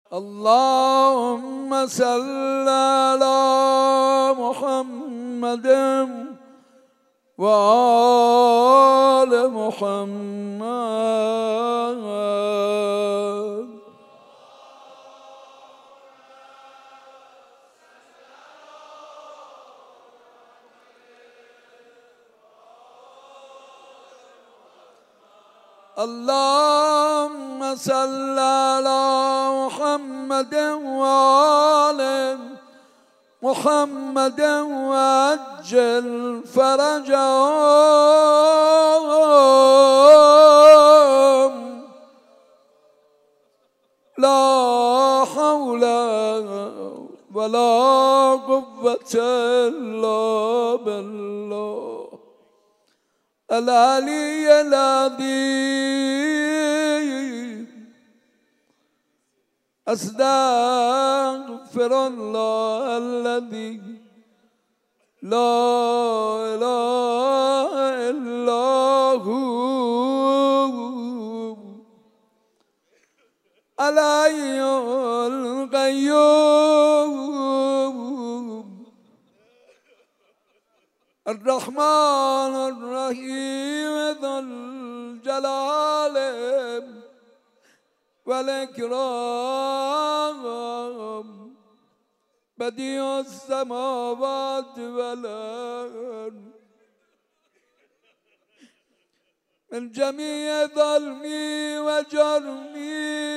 اللهم صل على محمد وآل محمد. اللهم صل على محمد وآل محمد وعجل فرجهم. لا حول ولا قوة إلا بالله العلي العظيم. أستغفر الله الذي لا إله إلا هو الحي القيوم الرحمن الرحيم ذو الجلال والإكرام بديع السماوات والأرض من جميع ظلمي وجرمي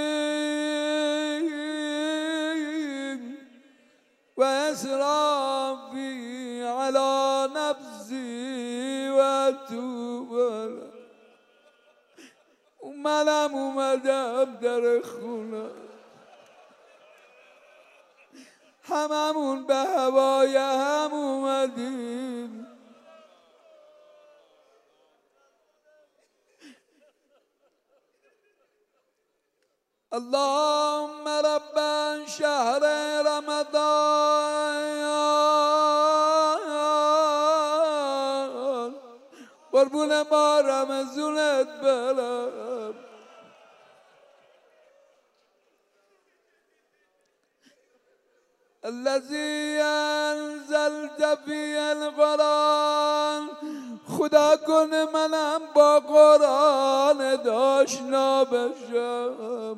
وإسرافي على نفسي وأتوب ومنم اومدم در خونه هممون به هوای هم اومدیم. اللهم رب شهر رمضان قربون ما رمضانت برم. الذي انزلت فی القرآن خدا کنه منم با قرآن آشنا بشم.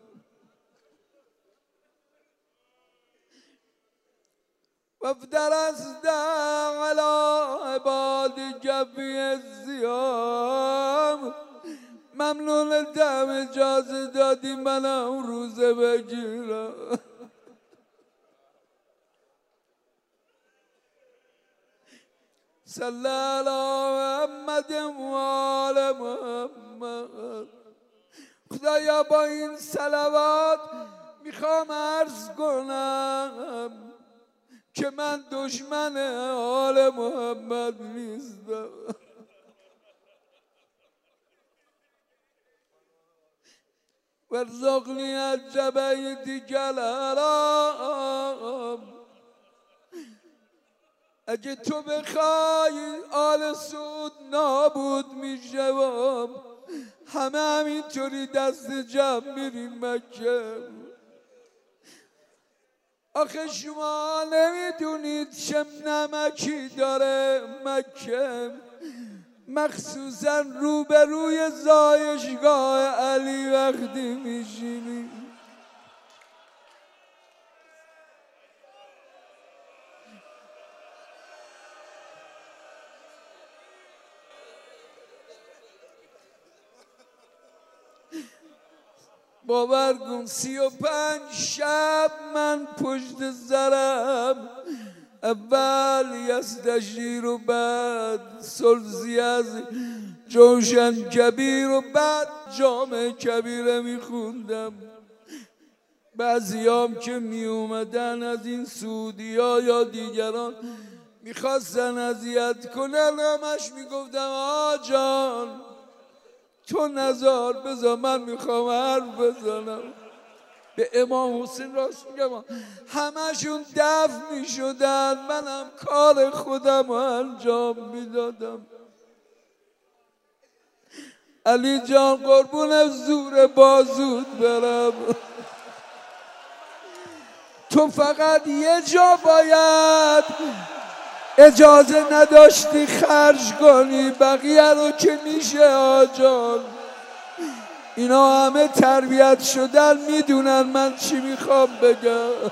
وافترست على عبادك فی الصيام ممنونتم اجازه دادی منم روزه بگیرم. صلی علی محمد و آل محمد. خدایا با این صلوات میخوام عرض کنم که من دشمن آل محمد نیستم. وارزقنی از جبهیتک الحرام. اگه تو بخوای آل سعود نابود میشم. همه همینطوری دست جمع میریم مکه. آخه شما نمیدونید چه نمکی داره مکه، مخصوصا روبروی زایشگاه علی وقتی میشینی. باور کن 35 شب من پشت سرم اول یستشیر و بعد سلزی از جوشن کبیر و بعد جامع کبیره میخوندم. بعضیام که میومدن از این سعودیا یا دیگران میخواستن اذیت کنن همش میگفتم آجان تو نزار بذار من میخوام حرف بزنم. به امام حسین راست میگم همشون دفع میشدن منم کار خودم رو انجام میدادم. علی جان قربون زور بازود برم. تو فقط یه جا باید اجازه نداشتی خرج کنی، بقیه رو که میشه آجان. اینا همه تربیت شدن، میدونن من چی میخوام بگم.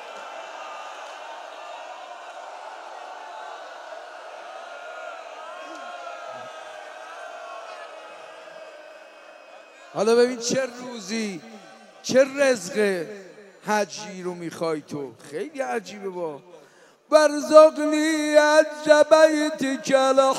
حالا ببین چه روزی، چه رزق حجی رو میخوای تو. خیلی عجیبه. با وارزقنی از بیتک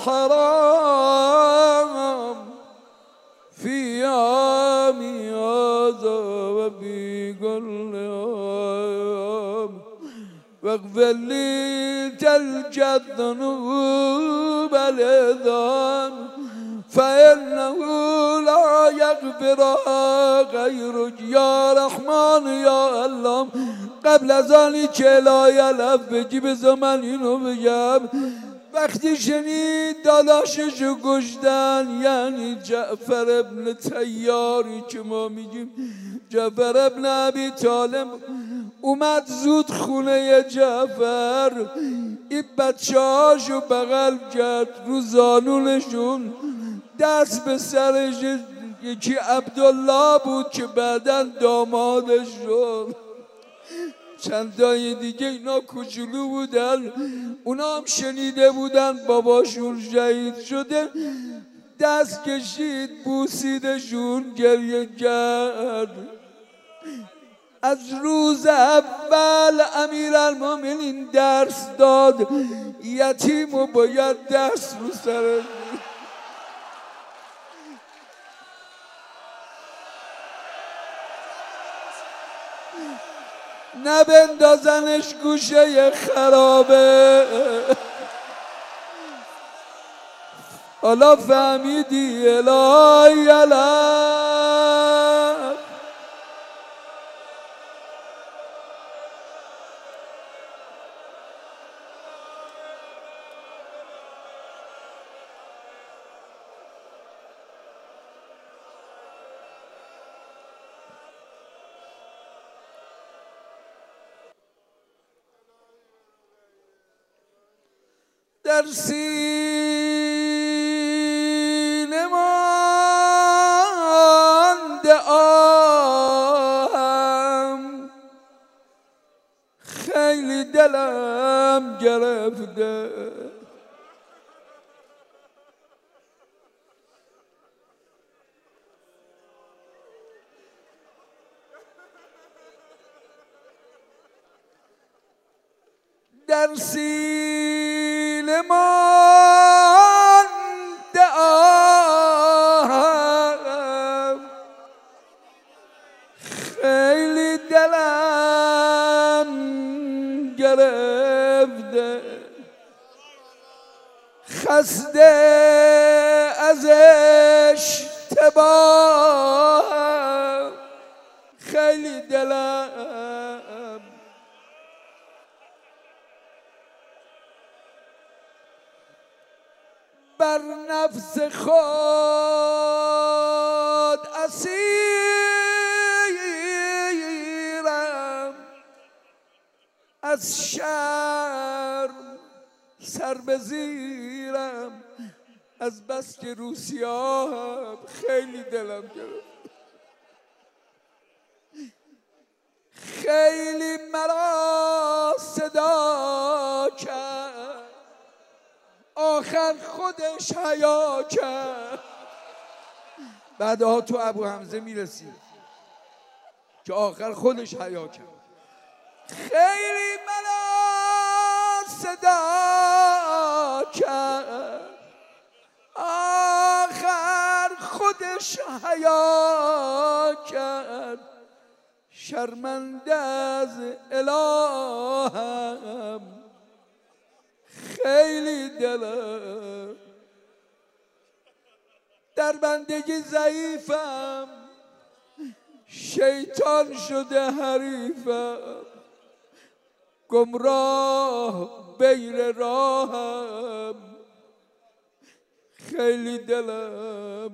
الحرام فی عامی هذا و فی کل عام واغفر لی تلک الذنوب العظام فإنه لا یغفرها غیرک یا رحمان یا الله. قبل از آنی که لا یلف بگی بذار من اینو بگم. وقتی شنید داداششو کشتن، یعنی جعفر ابن طیاری که ما میگیم جعفر ابن ابی طالب، اومد زود خونه جعفر، این بچه هاشو بغل کرد، رو زانونشون دست به سرش. یکی عبدالله بود که بعداً دامادش شد، چندای دیگه اینا کوچولو بودن، اونا هم شنیده بودن باباشون شهید شده. دست کشید بوسیدشون، گریه کرد. از روز اول امیرالمومنین درس داد یتیم و باید دست رو سرش. نبندازنش گوشه خرابه. حالا فهمیدی الهی الهی. در سینه مانده آهم، خیلی دلم گرفته. در سینه مانده آهم، خیلی دلم گرفته. خسته از اشتباه، خیلی دلم بر نفس خود اسیرم، از شرم سر به زیرم، از بس که روسیام خیلی دلم گرفت. خیلی مرا صدا کرد، آخر خودش حیا کرد. بعدها تو ابو حمزه میرسید که آخر خودش حیا کرد. خیلی مرا صدا کرد، آخر خودش حیا کرد. شرمنده از الهم، خیلی دلم در بندگی ضعیفم، شیطان شده حریفم. گمراه بین راهم، خیلی دلم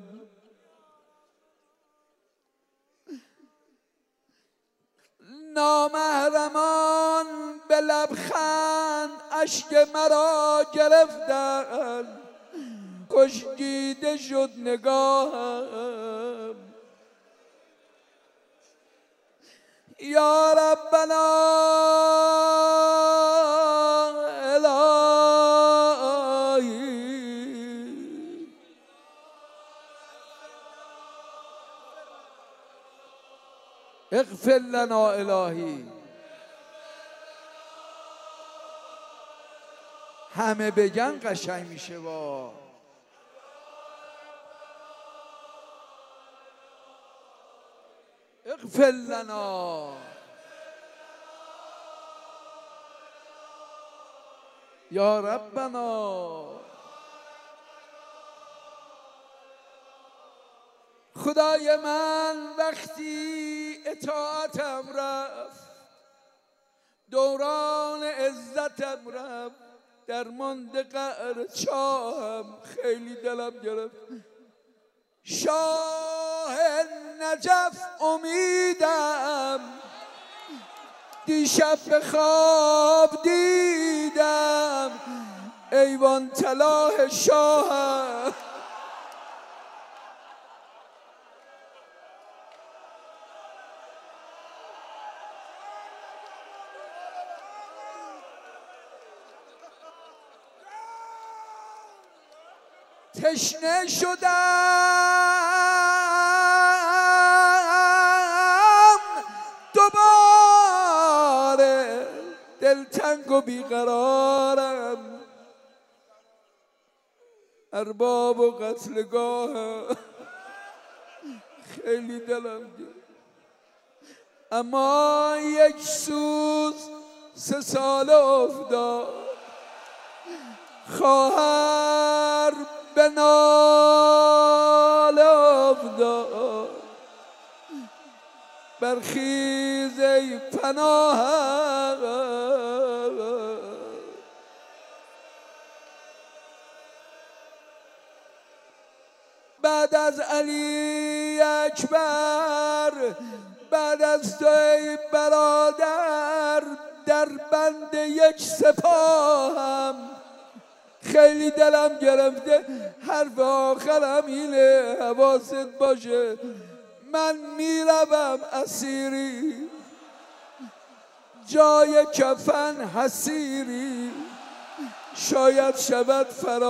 نامحرمان به لبخند اشک مرا گرفتند، خوش دیده شد نگاهم. یا ربنا الهی اغفر لنا الهی. همه بگن قشنگ میشه. با اغفر لنا یا ربنا. خدای من وقتی اطاعتم رفت، دوران عزتم رفت، درمانده قعر چاهم خیلی دلم گرفت. شاه نجف امیدم، دیشب به خواب دیدم ایوان طلای شاهم. تشنه شدم دوباره، دلتنگ و بیقرارم، ارباب و قتلگاه خیلی دلم گرفت. اما یک سوز 3 سال افتاد، خواهر به ناله افتاد، برخیز ای پناهم. بعد از علی اکبر، بعد از تو ای برادر، در بند یک سپاهم. خیلی دلم گرفته، حرف آخرم اینه، حواست باشه من میروم اسیری، جای کفن حسیری، شاید شود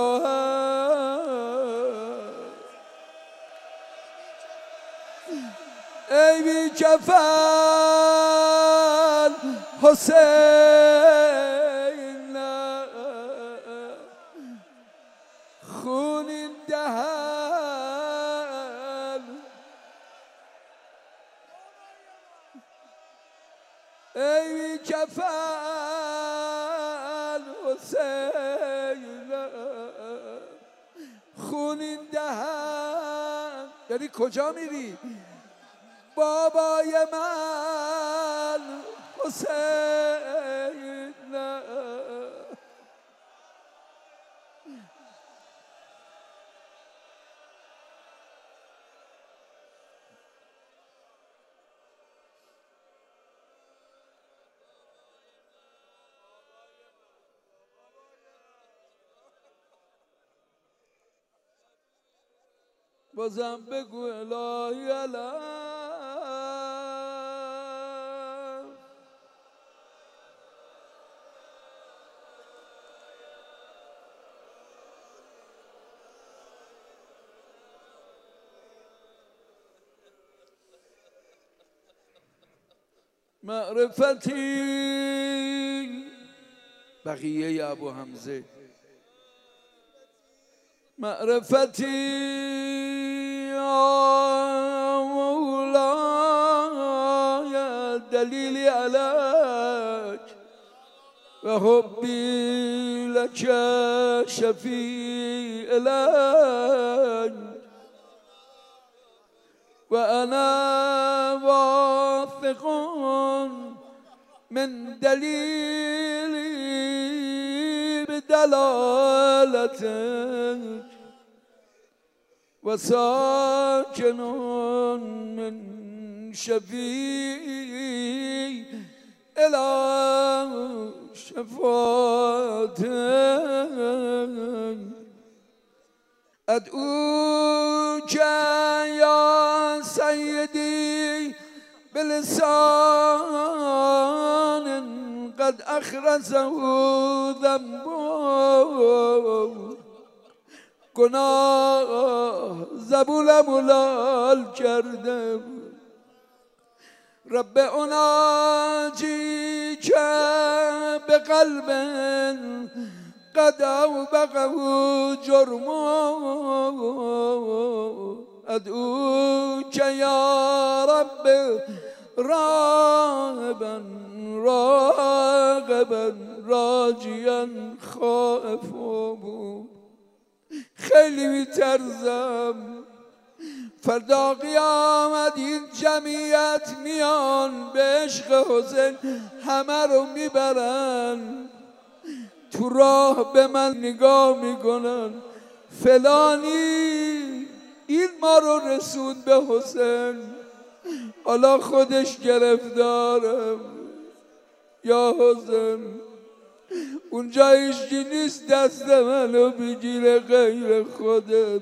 فراهم. ای بی کفن حسین، خونین دهن. ای بی کفن حسین، خونین دهن. یعنی کجا میری؟ بابای من حسین. بازم بگو الهی الهی. معرفتی بقیه ابو حمزه. معرفتی مولاي دلیلی علیک و حبی لک شفیع لک و انا واثق من دلیلی بدلالتك و ساکن من شفیع إلى شفاعتك أدعوك يا سيدي بلسان قد أخرسه ذنبه گناه زبونم لال کردم رب اناجی که به قلب قد اوبقه جرمه ادعوک یا رب راغبا راغبا راجیا خائفا خیلی میترزم فردا قیامت این جمعیت میان به عشق حسین همه رو میبرن تو راه به من نگاه میکنن فلانی این ما رو رسوند به حسین حالا خودش گرفتاره یا حسین اونجا هیچی نیست دست منو بگیره غیر خودت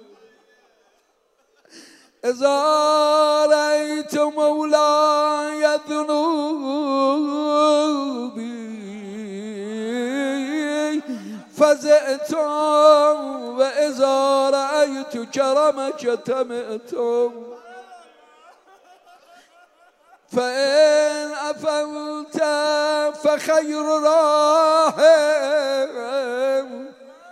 اذا رأیت مولای ذنوبی فزعت و اذا رأیت کرمک تمعت فإن عفوت فخير راحم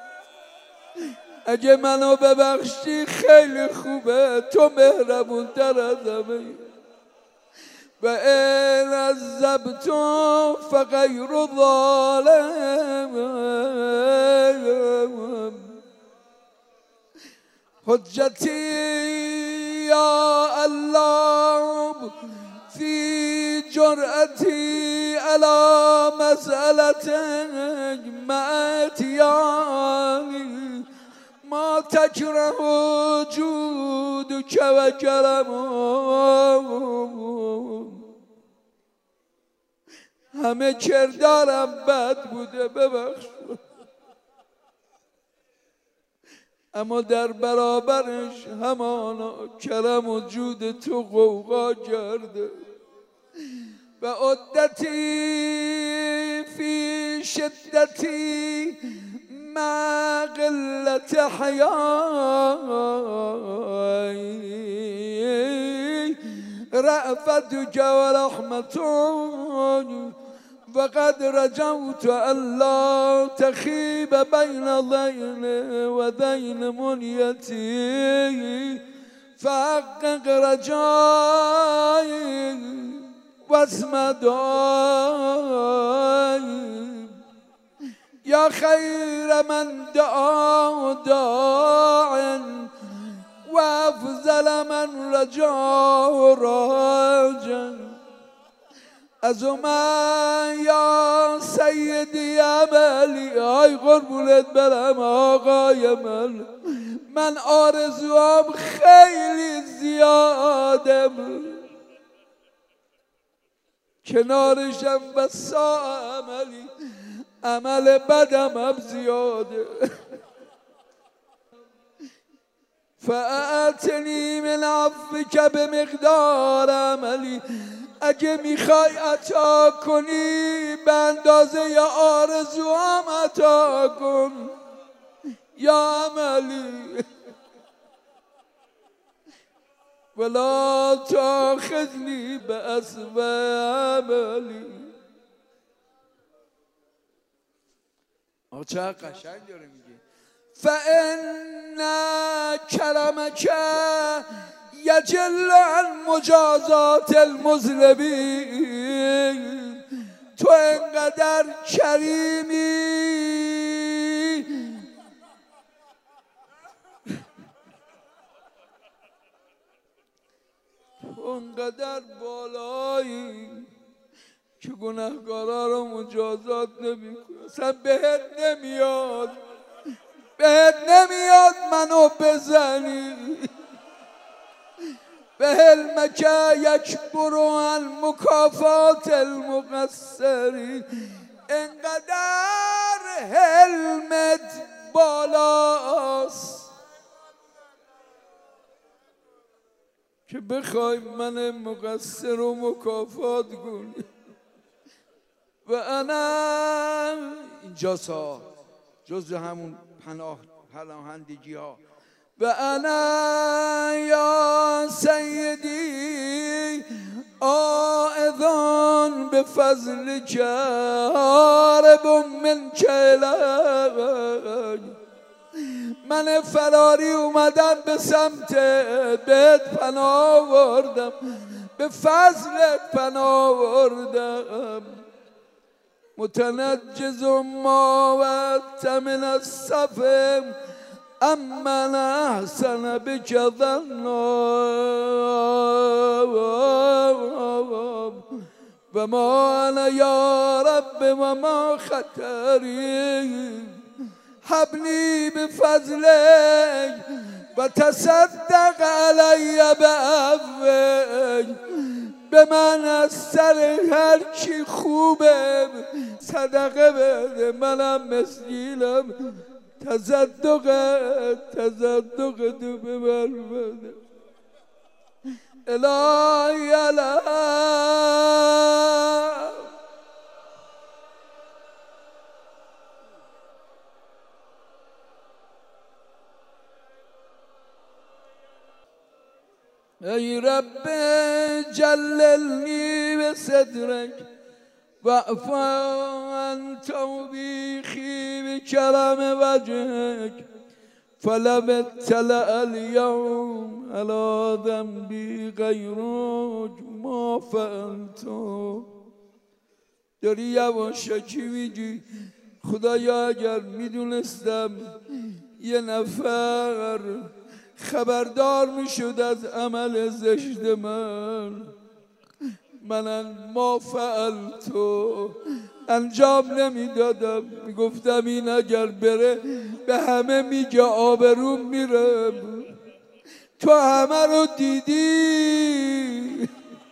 اگه منو ببخشی خیلی خوبه تو مهربون تر از همه و این عذبت فغیر ظالم حجتی یا الله في جرأتي على مسألتك مع اتياني ما تكره جودك وكرمك همه کردارم بد بوده ببخش اما در برابرش همانا کرم و جود تو غوغا کرده و عدتی فی شدتی ما قلت حیای رأفتك و رحمتك وقد رجوت ألا تخيب بين ذين وذين منيتي فحقق رجائي واسم دعائي يا خير من دعا داع وأفضل من رجاه راجا ازومن یا سیدی عملی ای قربونت برم آقای من آرزوام خیلی زیاده کنارشم بسا عملی عمل بدم هم زیاده فأتنی من عفوک بمقدار عملی اگه میخوای عطا کنی به اندازه یا آرزوام عطا کن یا عملی ولا تاخذنی بأسوأ عملی چه قشنگ داره میگه فإن کرمک یجل عن مجازات المذنبین تو انقدر کریمی تو انقدر بالایی که گناهکارا رو مجازات نمی کنی اصلا بهت نمیاد منو بزنی به حلمک یکبر مکافات المقصرین. انقدر حلمت بالاست که بخوای من مقصر رو مکافات کنی. و انا اینجاسا جز همون پناهندگی ها. و انا یا سیدی آئذان به فضل جارب من کلک. من فراری اومدم به سمت بهت پناه بردم، به فضلت پناه بردم. متنجز ما وقت من الصف امن احسن بک ظنا و ما انا یا رب و ما خطری. حبلی بفضلک و تصدق علی بعفوک. به من از سر هر چی خوبه صدقه بده، منم مسکینم. تصدق تو به من بده. الهی الهی ای رب جللنی به صدرک واعف عن توبیخی بکرم وجهک. فلم اطلع اليوم على ذنبی غیرک ما فعلت. داری یواشکی میگی خدایا اگر میدونستم یه نفر خبردار میشد از عمل زشت من ما فعلتو انجام نمیدادم. میگفتم این اگر بره به همه میگه آبروم میره. تو همه رو دیدی.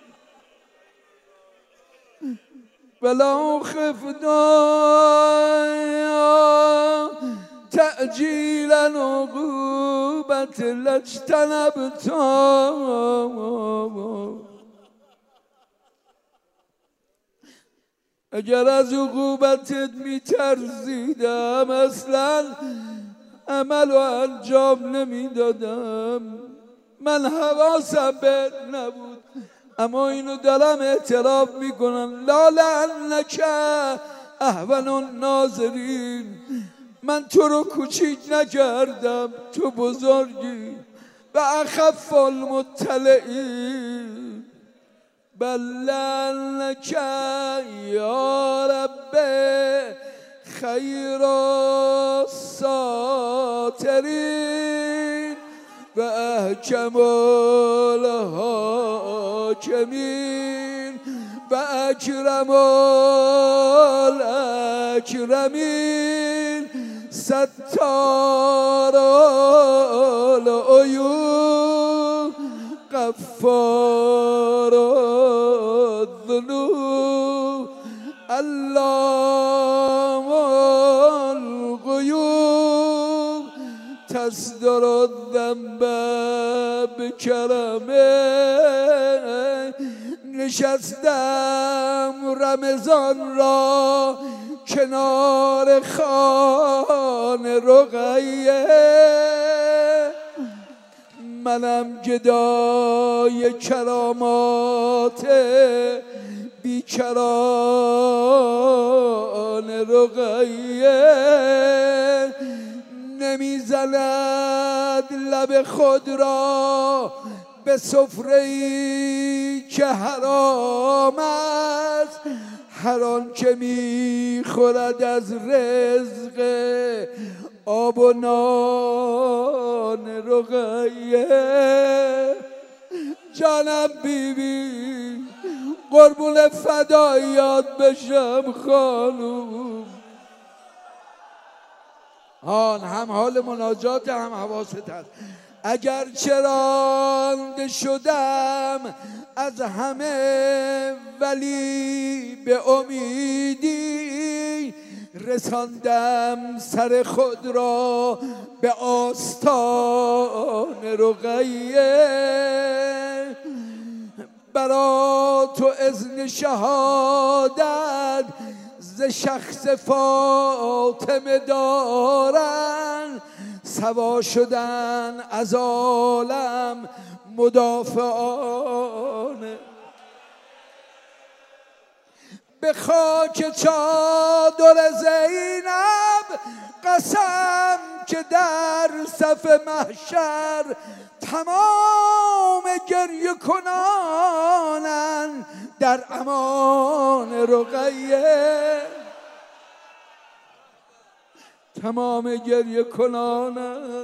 ولا خفنا تعجیلا عقوبت لاجتنبتا. اگر از عقوبتت میترسیدم اصلا عمل و انجام نمیدادم. من حواسم بهت نبود، اما اینو دارم اعتراف میکنم. لا لعنک اهون الناظرین. من تو رو کوچیک نکردم، تو بزرگی. و اخف المطلعین. بل لعنک یا رب خیر الساترین و احکم الحاکمین و اکرم الاکرمین ستار العیوب غفار الذنوب علام الغیوب تصدر الذنب بکرمه. نشستم رمضان را کنار خان رقیه. منم گدای کرامات بیکران رقیه. نمیزند لب خود را به سفره‌ای که حرام است. هر آن که میخورد از رزق آب و نان رقیه. جانم بیبی قربون فداییات بشم خانوم. هم حال مناجات هم حواست هست. اگر چرانده شدم از همه ولی به امیدی رساندم سر خود را به آستان رقیه. برا تو اذن شهادت ز شخص فاطمه دارن، سوا شدن از عالم مدافعان. به خاک چادر زینب قسم که در صف محشر تمام گریه کنانن در امان رقیه. تمام گریه کنانن.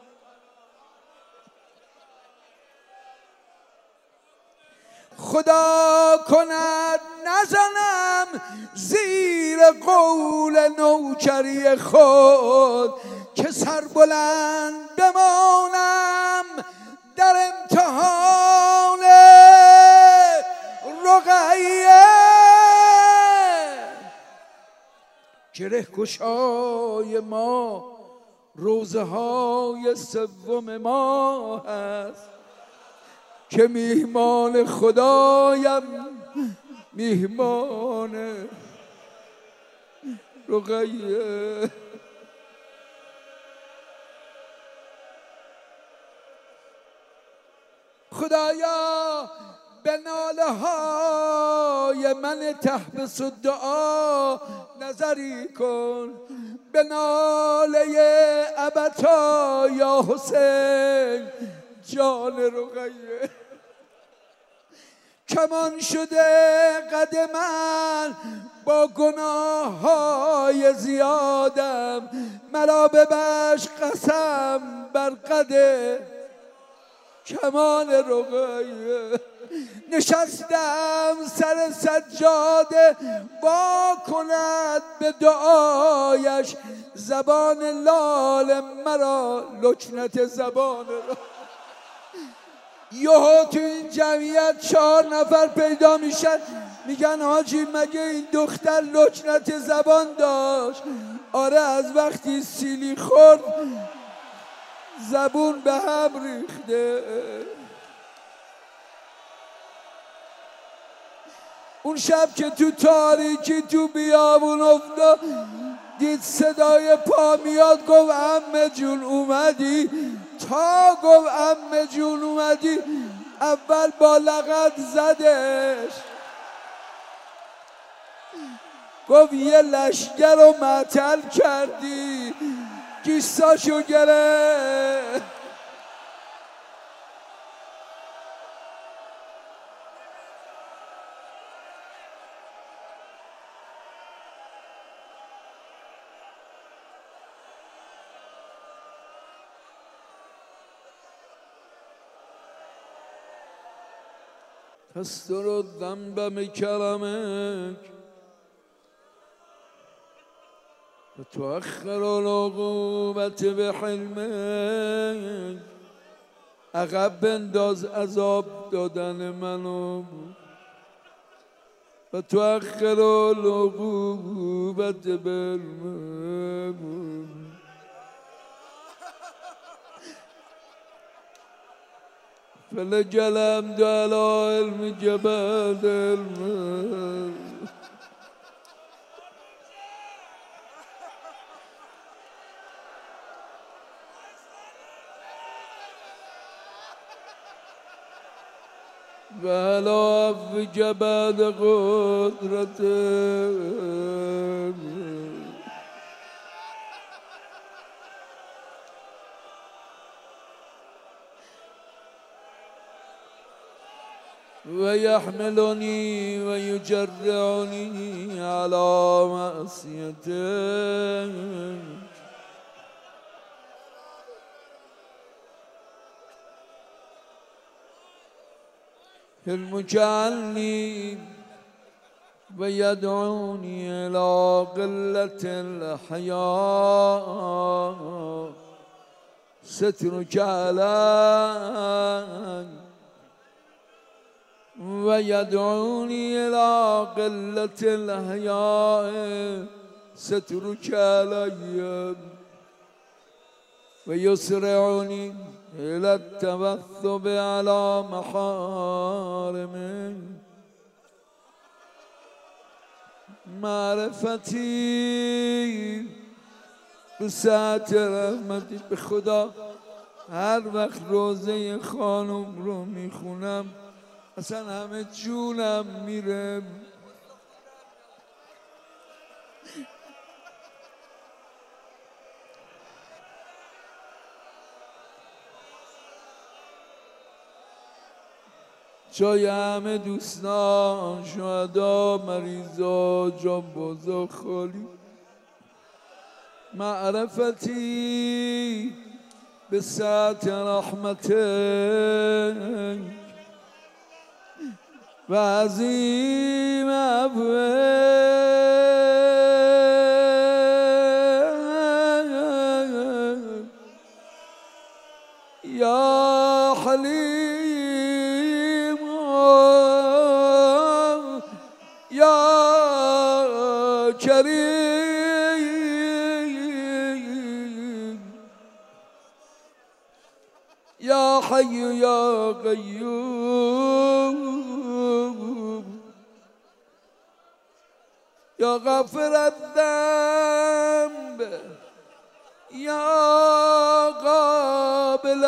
خدا کند نزنم زیر قول نوکری خود، که سربلند بمانم در امتحان رقیه. گره گشای ما روزه های سوم ما هست، که میهمان خدایم میهمان رقیه. خدایا به ناله های من تحبس الدعا نظری کن، به ناله ابتا یا حسین جان رقیه. کمان شده قد من با گناه های زیادم، مرا ببخش قسم بر قد کمان رقیه. نشستم سر سجاده وا کند به دعایش، زبان لال مرا لکنت زبان را. یهو تو این جمعیت 4 نفر پیدا میشن میگن حاجی مگه این دختر لکنت زبان داشت؟ آره، از وقتی سیلی خورد زبون به هم ریخته. اون شب که تو تاریکی تو بیابون افتاد، دید صدای پا میاد، گفت عمه جون اومدی؟ تا گفت عمه جون اومدی اول با لغت زدش، گفت یه لشگر رو معطل کردی، گیساشو گرفت. تستر الذنب بكرمك وتؤخر العقوبة بحلمك. عقب بنداز عذاب دادن منو و تؤخر العقوبة بحلمك. فلك الحمد على علم جبال الماء. وعلى عفو جبال قدرته. ويحملني ويجرعني على معصيتك. حلمك عني ويدعوني إلى قلة الحياة، سترك علي ويدعوني إلى قلة الحياء سترك علي ويسرعني إلى التبثب على محارمه معرفتی به ساعت رحمتی به خدا هر وقت روزه خانم رو میخونم اصلا همه جونم میره. جای همه دوستان شهدا مریضا جان بازا خالی معرفتی به ساعت رحمتک و عظیم عفوک یا حلیم یا کریم یا حی یا قیوم یا غافر الذنب یا قابل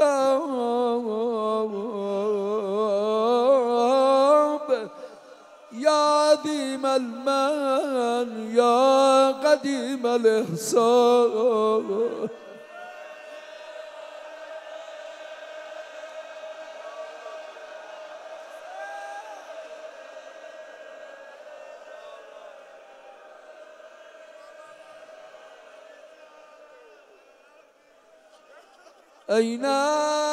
التوب یا عظیم المن یا قدیم الاحسان اینا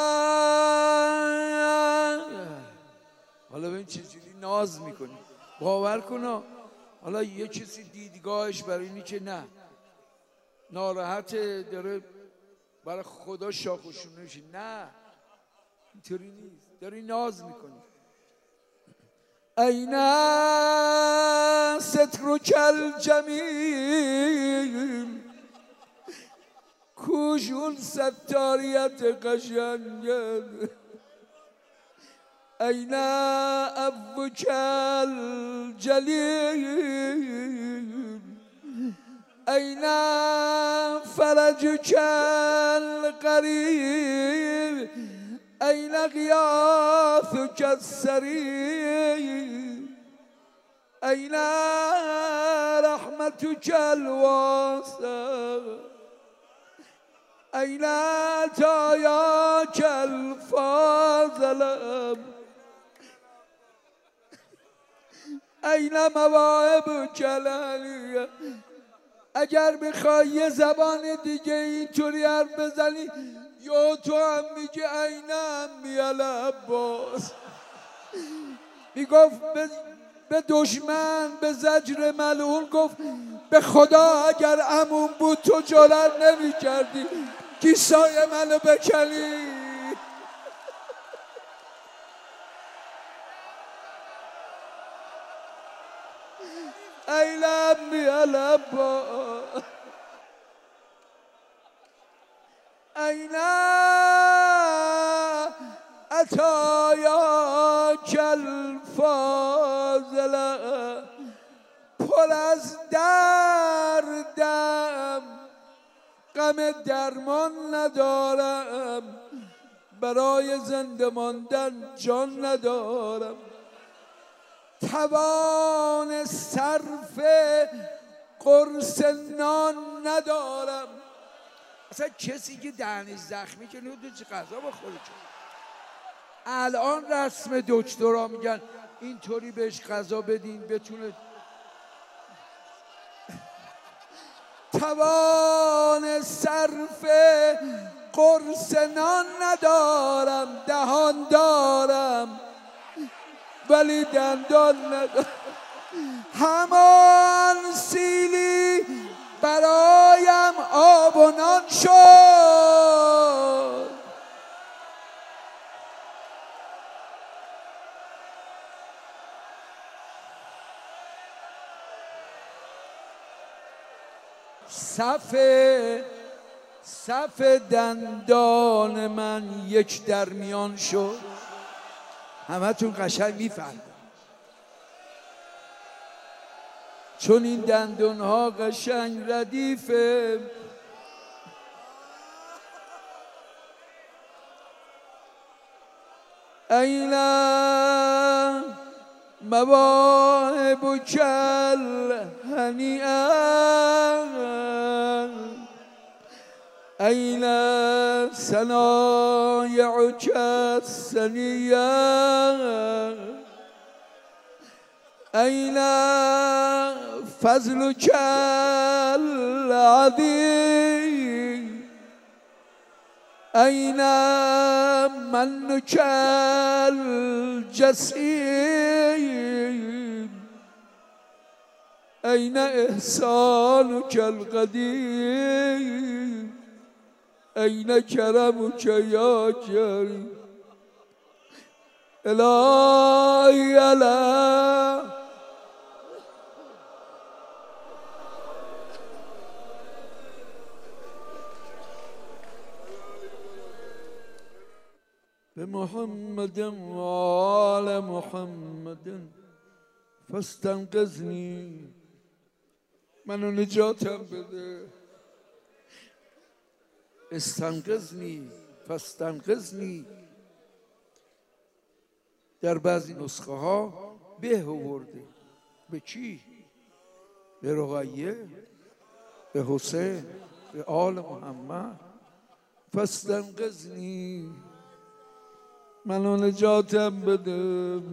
حالا ببین چجوری ناز میکنی باور کن. حالا یه کسی دیدگاهش برای اینی که نه ناراحته داره برای خدا شاخ و شونه میشه، نه اینطوری نیست، داری ناز میکنی. اینا سترک الجمیل کوشون ستاریت قشنگه این عفوک الجلیل این فرجک القریب این غیاثک السریع این رحمتک الواسع این عطایاک الفاضله این مواهبک العلیه. اگر بخوای یه زبان دیگه اینطوری حرف بزنی یا تو هم میگی این عمی العباس. میگفت به دشمن به زجر ملعون گفت به خدا اگر عموم بود تو جرأت نمی‌کردی کیسای منو بکنی. ای عمی العباس این عطایاک الفاضله پر از دردم غم درمان ندارم برای زنده ماندن جان ندارم توان صرف قرص نان ندارم. اصلا کسی که دهنش زخمی که نمیدونه چه غذا بخوره. الان رسم دکترها میگن اینطوری بهش غذا بدین بتونه توان صرف قرص نان ندارم دهان دارم ولی دندان ندارم. همان سیلی برایم آب و نان شد صف دندان من یک در میان شد. همه تون قشنگ میفهمید چون این دندون ها قشنگ ردیفه. این مواهبک الهنیئه این صنایعک السنیه این فضلک العظیم این منک الجسیم این احسانک القدیم این کرمک یا کریم الهی الا بمحمد وآل محمد فاستنقذنی، منو نجاتم بده. استنقذنی فاستنقذنی در بعضی نسخه ها به آورده. به چی؟ به رقیه، به حسین، به آل محمد. فاستنقذنی، منو نجاتم بده.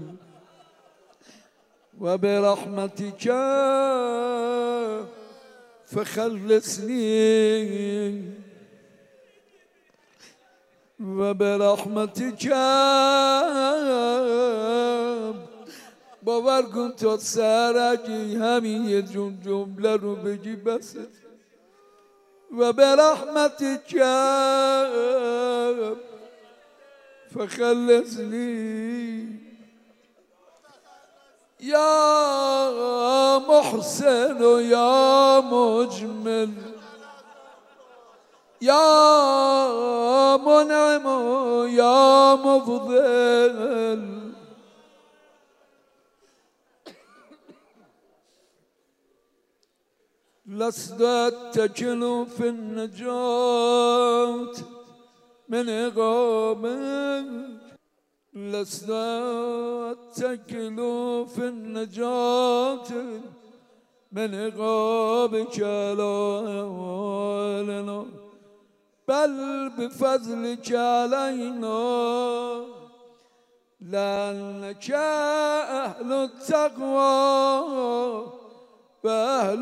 و برحمتک فخلصنی و برحمتک، باور کن تا سرگی همین یه جمله رو بگی بسه. و برحمتک فخلصنی یا محسن و یا مجمل یا منعم و یا مفضل. لست اتكل في النجاة من عقابك، لست اتكل في النجاة من عقابك على أهوالنا، بل بفضلك علينا، لأنك أهل التقوى وأهل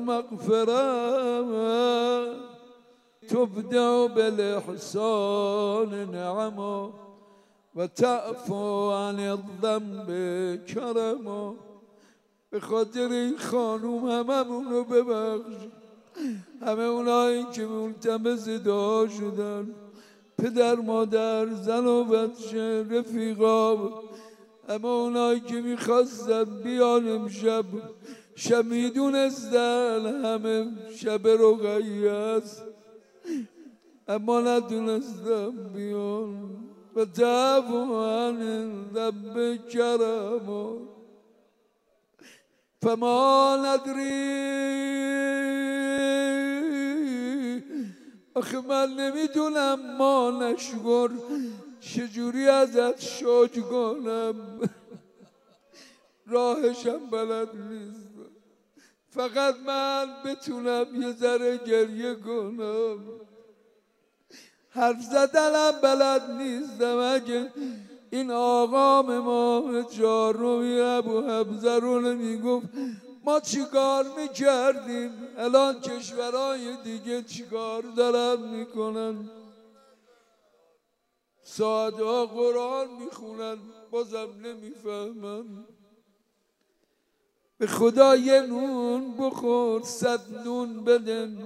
المغفرة، تبدأ بالإحسان نعما وتعفو عن الذنب کرما. به خاطر این خانوم هممون رو ببخش، همه اونایی که ملتمس دعا شدن، پدر مادر زن و بچه رفیقا، همه اونایی که میخواستن بیان امشب، شب میدونستن همه شب رقیه است اما ندونستن بیان. و تعفو عن الذنب کرما. فما ندری، آخه من نمیدونم ما نشکر چجوری ازت شکر کنم، راهشم بلد نیست. فقط من بتونم یه ذره گریه کنم، حرف زدنم بلد نیستم. اگه این آقام امام چهارمی ابو حمزه رو نمیگفت ما چیکار میکردیم؟ الان کشورهای دیگه چیکار دارن میکنن؟ ساعتها قرآن میخونن بازم نمیفهمن. به خدا یه نون بخور، 100 نون بدن،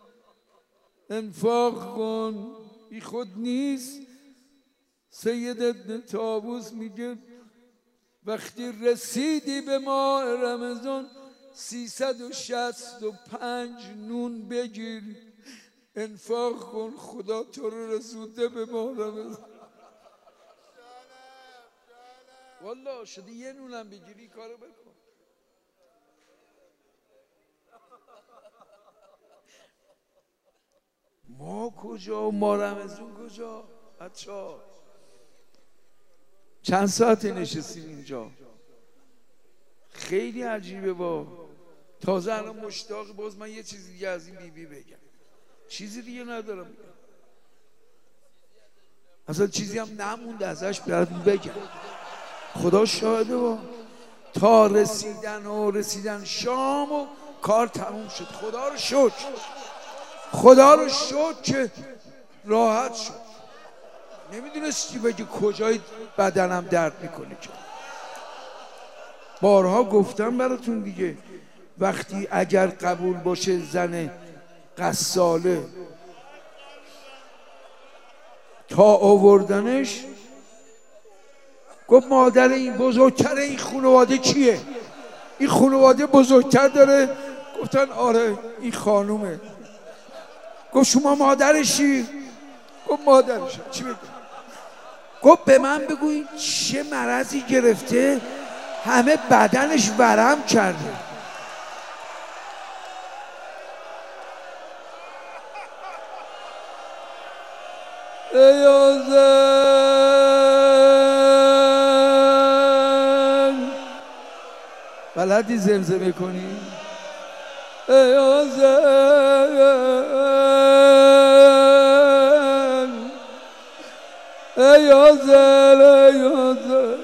انفاق کن، بی خود نیست. سید ابن طاووس میگه وقتی رسیدی به ماه رمضان 365 نون بگیر انفاق کن، خدا تو رو رسونده به محرم. والله شده یه نونم بگیری کارو بکن. ما کجا و ما رمضون کجا؟ بچه‌ها چند ساعت نشستیم اینجا؟ خیلی عجیبه. با تازه الان مشتاق باز من یه چیز دیگه از این بیبی بگم. چیزی دیگه ندارم بگم، اصلا چیزی هم نمونده ازش براتون بگم. خدا شاهده. با تا رسیدن شام و کار تموم شد. خدا رو شکر، خدا رو شکر که راحت شد. نمیدونستی بگی کجای بدنم درد میکنه. که بارها گفتم براتون دیگه، وقتی اگر قبول باشه زن غساله تا آوردنش، گفت مادر این بزرگتر این خانواده کیه؟ این خانواده بزرگتر داره؟ گفتن آره این خانومه. گفت شما مادرشی؟ گفت مادرش. چی بگم؟ گفت به من بگو این چه مرضی گرفته همه بدنش ورم کرده. ای آذر بلدی زمزمه کنی؟ ای آذر ای آذر ای آذر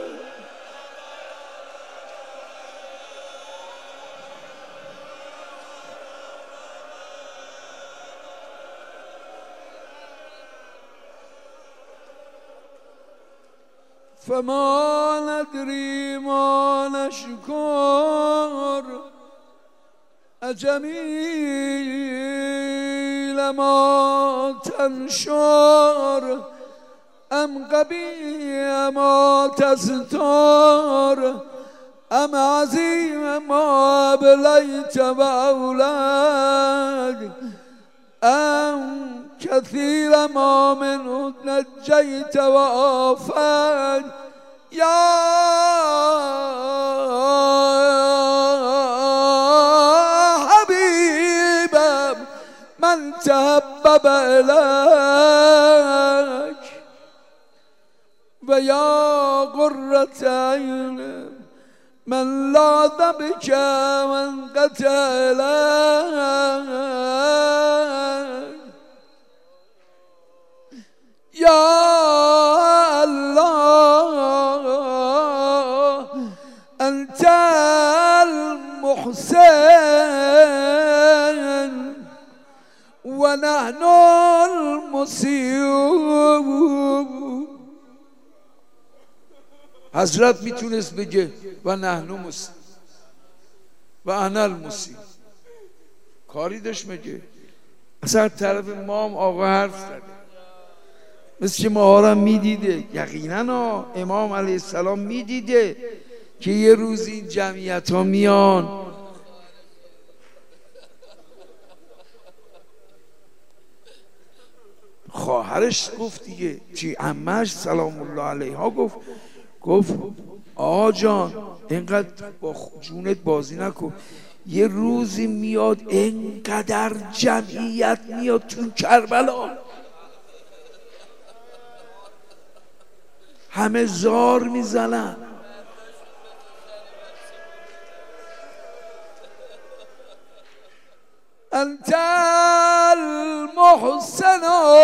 فما ندری ما نشکر اجمیل ما تنشر ام قبیح ما تستار ام عظیم ما ابلیت و اولاد ام كثير ما منه نجيت وآفاد يا حبيبا من تحبب إليك ويا قرة عين من لاذ بك من قتلك يا الله أنت المحسن ونحن المسيئون. حضرت میتونست بگه و نحن مسیء و انا المسیء، کاری داشت میگه. اصلا طرف ما هم آقا حرف زده، مثل که ماها میدیده. یقینا امام علیه السلام میدیده که یه روز این جمعیت ها میان خواهرش گفت دیگه، چی عمه‌اش سلام الله علیها گفت آقا جان اینقدر با جونت بازی نکن، یه روزی میاد اینقدر جمعیت میاد تو کربلا، همه زار میزنن. انت المحسن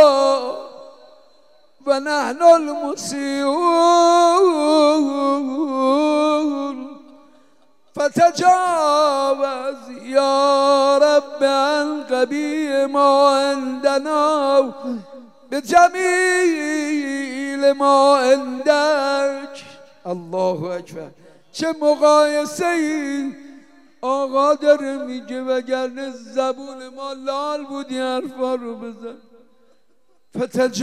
و نحن المسیئون فتجاوز یا رب عن قبیح ما عندنا بجمیل ما عندک. الله اکبر. چه مقایسه ای آقا داره میگه، وگرنه زبون ما لال بودی حرفا رو بزن.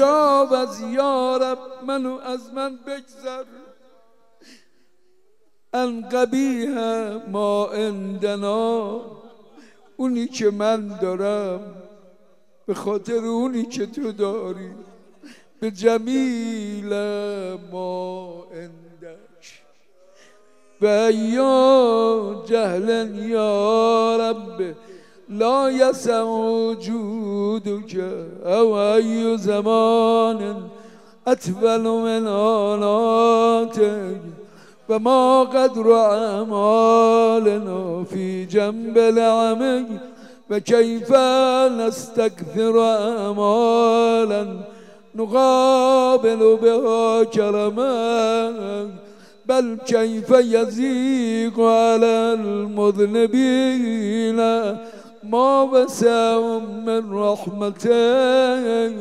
فتجاوز یا رب، منو از من بگذر. ان قبیح ما عندنا، اونی که من دارم به خاطر اونی که تو داری، به جمیل ما عندک و یا جهل یا رب لا یسع وجودک او ای زمان اطول من آناتک و ما قدر اعمالنا فی جنب العمل و کیف نستکثر اعمالا نقابل بها کرمک بل کیف یضیق علی المذنبین ما وسعهم من رحمتک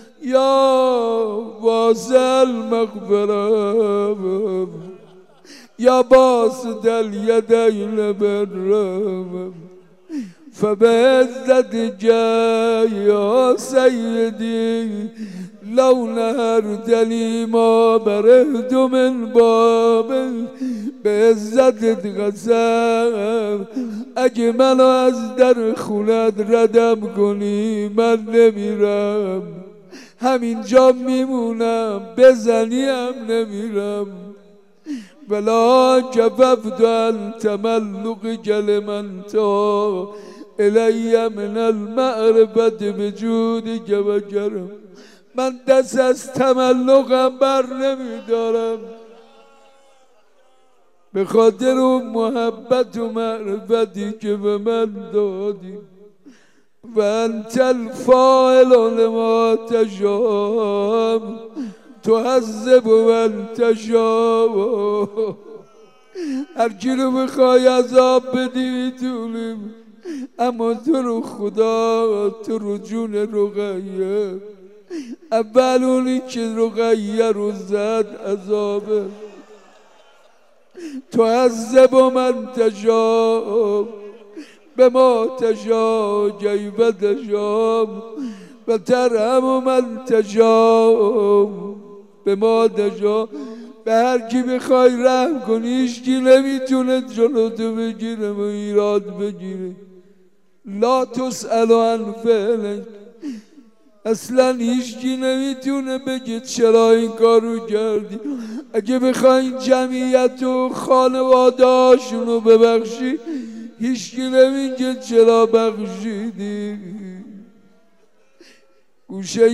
یا واسع المغفرة یا باسط الیدین بالرحمة فبعزتك یا سیدی لو نهرتنی ما برهت من بابك بعزتت قسم اگه منو از در خونت ردم کنی من نمیرم، همینجا میمونم، بزنیم نمیرم. ولا کففت عن تملقك لمن تا الی من المعرفة بجودك و کرم، من دست از تملقم بر نمیدارم به خاطر اون محبت و معرفتی که به من دادی. و انت الفاعل لما تشاء تعذب من تشاء، هر کی رو بخوای عذاب بدی میتونیم، اما تو رو خدا، تو رو جون رقیه، اول اونی که رقیه رو زد عذابه. تعذب من تشاء به ما تشاء کیف تشاء و ترحم من تشاء به ما تشاء، به هر کی بخوای رحم کنی هیچکی نمیتونه جلوتو بگیره و ایراد بگیره. لا تسأل عن فعلک، اصلا هیچکی نمیتونه بگه چرا این کارو کردی. اگه بخوای جمعیت و خانواده هاشونو ببخشی هیچکی نمیگه چرا بخشیدی. گوشه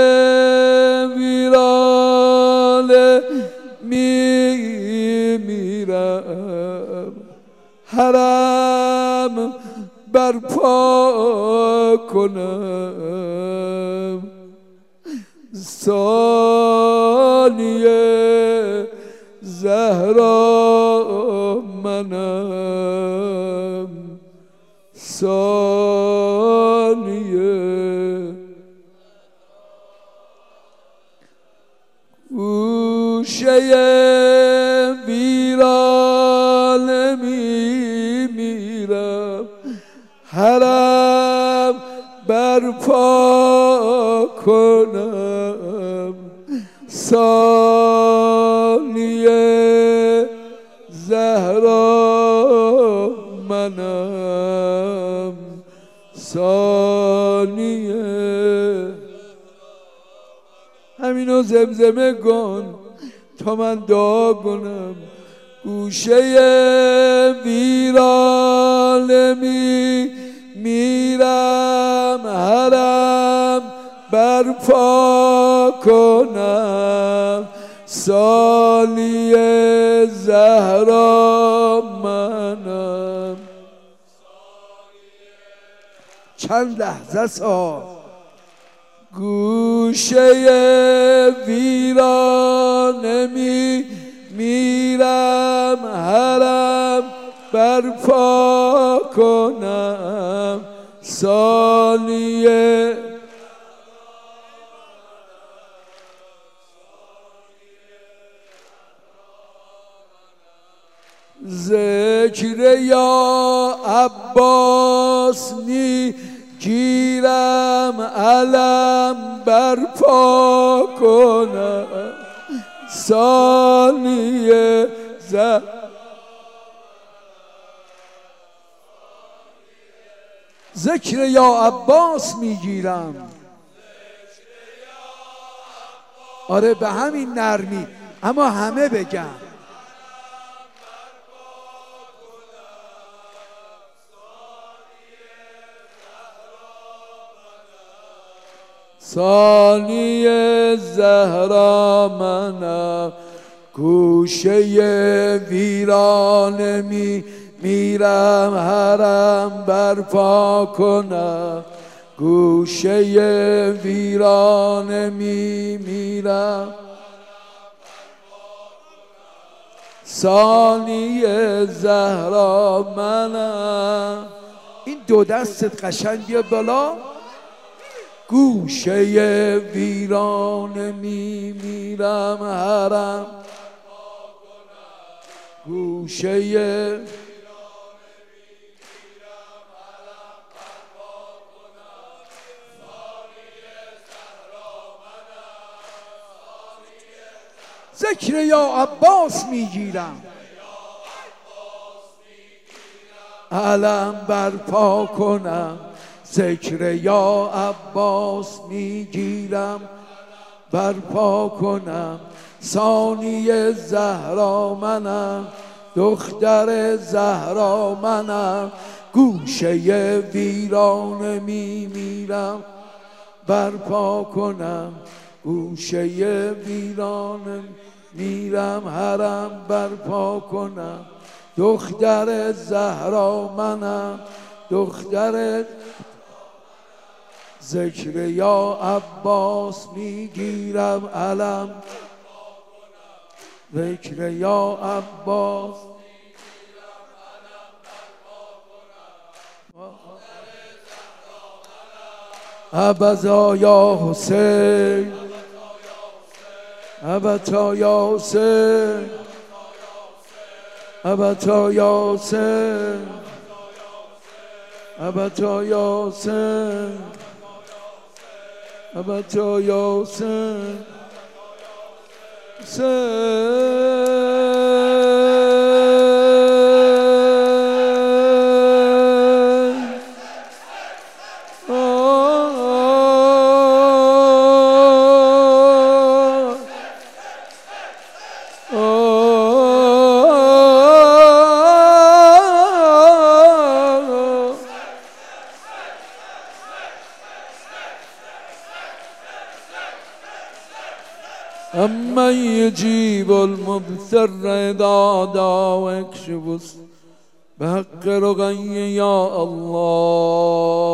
ویرانه میرم، حرم برپا کنم، ثانیه زهرا منم، ثانیه گوشه ویرانه میرم، حرم برپا کنم، ثانیه زهرا منم، ثانیه. همینو زمزمه کن تا من دعا کنم. گوشه ویرانه میرم، حرم برپا کنم، ثانیه زهرا منم. چند لحظه سا گوشه ویرانه میرم، حرم برپا کنم، ثانیه ذکر یا عباس گیرم، علم برپا کنم، ثانیه ذکر یا عباس میگیرم. آره به همین نرمی، اما همه بگن. ثانی زهرا منم، گوشه ویران میرم حرم برپا کنم، گوشه ویران میرم. ثانی زهرا منم. این دو دستت قشنگ بیا بالا. گوشه ویران میرم حرم، گوشه ذکر یا عباس میگیرم، علم برپا کنم. ذکر یا عباس میگیرم، برپا کنم. ثانی زهرا منم، دختر زهرا منم، گوشه ویران میرم برپا کنم، گوشه ویران میرم حرم برپا کنم. دختر زهرا منم، دختر. ذکر یا عباس میگیرم علم، ذکر یا عباس ابدا یا حسین، ابدا یا حسین، ابدا یا حسین، ابدا یا حسین، ابدا یا حسین. أمن يجيب المضطر إذا دعا ويكشف بحق رقي يا الله.